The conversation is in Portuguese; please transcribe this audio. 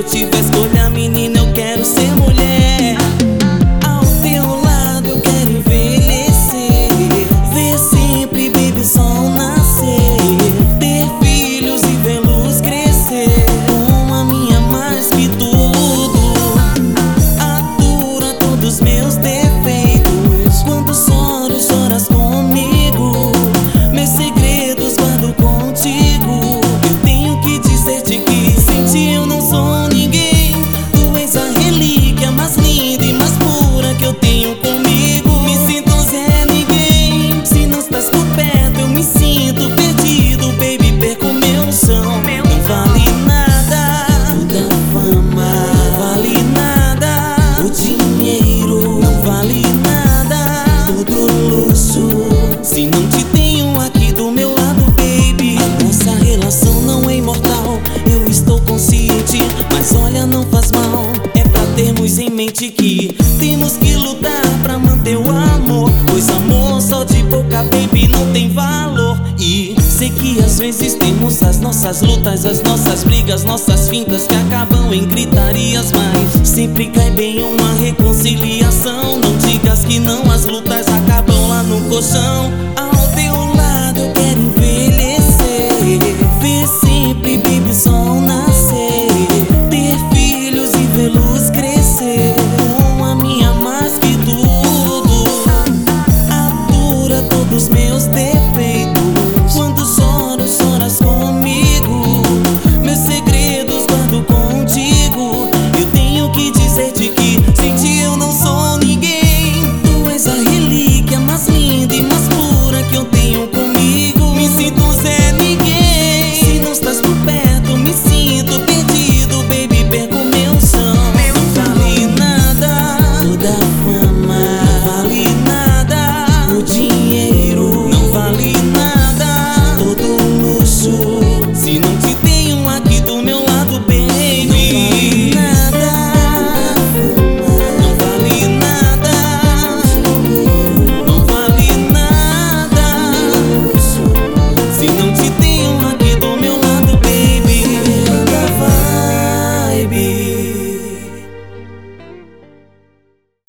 eu tiver escolha, menina, eu quero ser mulher. Ao teu lado eu quero envelhecer, ver sempre, baby, o sol nascer, ter filhos e vê-los crescer. Uma minha mais que tudo, atura todos meus defeitos. Quando choro, choras comigo, meus segredos guardo contigo. Eu tenho que dizer-te que sem ti eu não sou ninguém. Tu és a relíquia mais linda e mais pura que eu tenho comigo. Me sinto Zé Ninguém, se não estás por perto eu me sinto perdido, baby, perco meu chão. Não vale nada toda fama, não vale nada o dinheiro, não vale nada todo luxo, se não te tenho aqui do meu lado, baby. A nossa relação não é imortal, eu estou consciente, mas olha, não faz mal. É pra termos em mente que temos que lutar pra manter o amor, pois amor só de boca, baby, não tem valor. E sei que às vezes temos as nossas lutas, as nossas brigas, nossas fintas que acabam em gritarias, mas sempre cai bem uma reconciliação. Não digas que não, as lutas acabam lá no colchão.